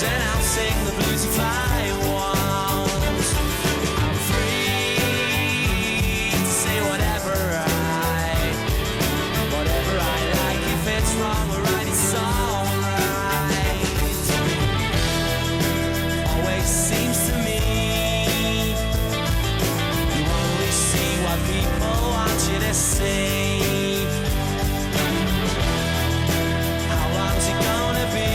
choose and I'll sing the blues if I want. I'm free to say whatever I like. If it's wrong or right, it's alright. Always seems to me you only see what people want you to see. How long's it gonna be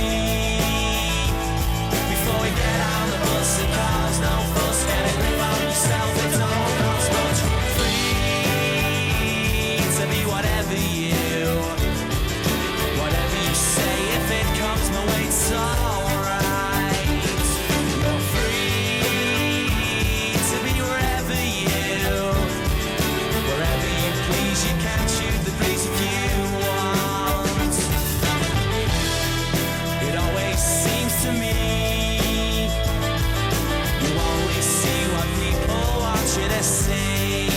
before we get on the bus and cars? No fuss, get a grip on yourself, it don't cost much. Free to be whatever you say. If it comes my way, it's alright. You're free to be wherever you please. You can choose the breeze if you want. It always seems to me you only see what people want you to see.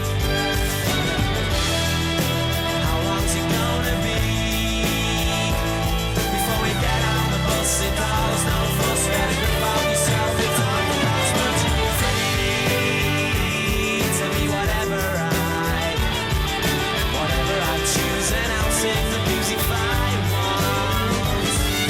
How long's it gonna be before we get on the bus? It calls no fuss, get a grip on yourself, it don't cost much. Free to be whatever I choose and I'll sing the music if I want.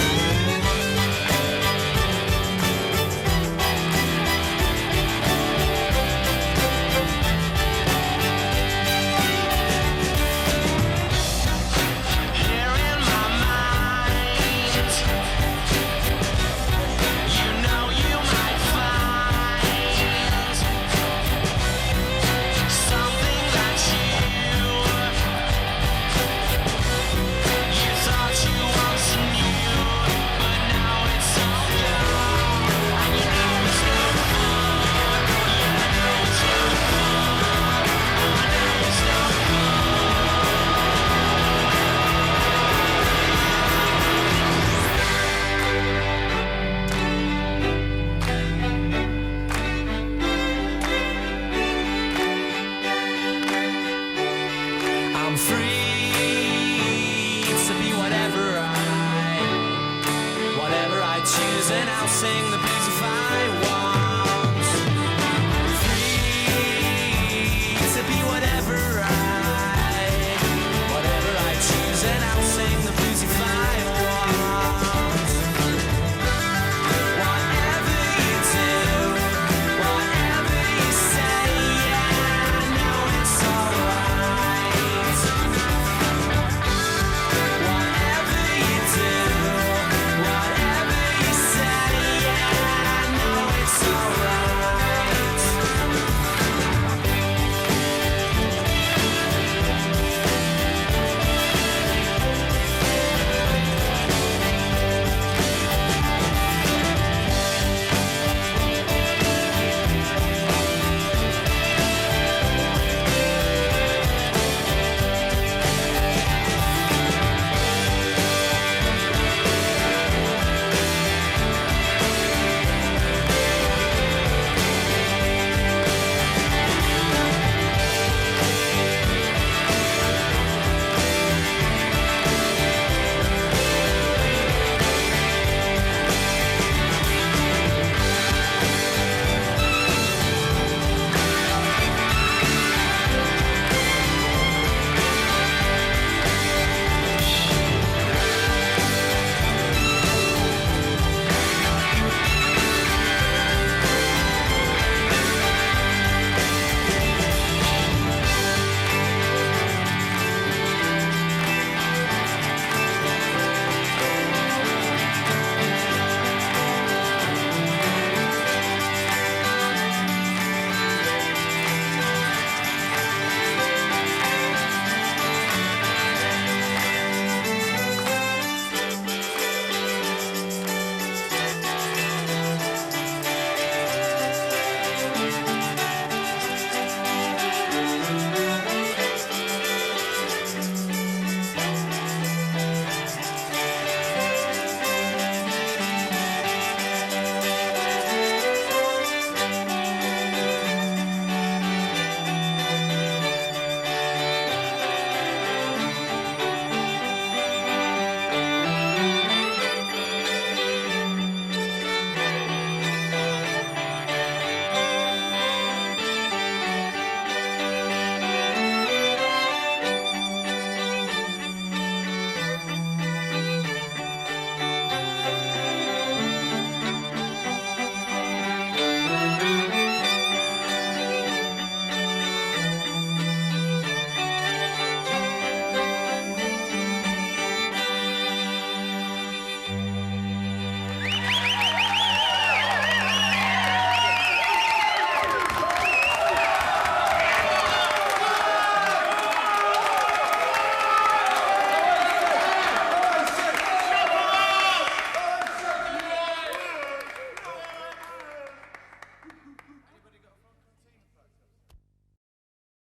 Here in my mind, you know you might find something that you thought you once knew, but now it's all gone. And you know it's no fun. You know it's no fun. I know it's no I'm free to be whatever I choose and I'll sing the blues if I want.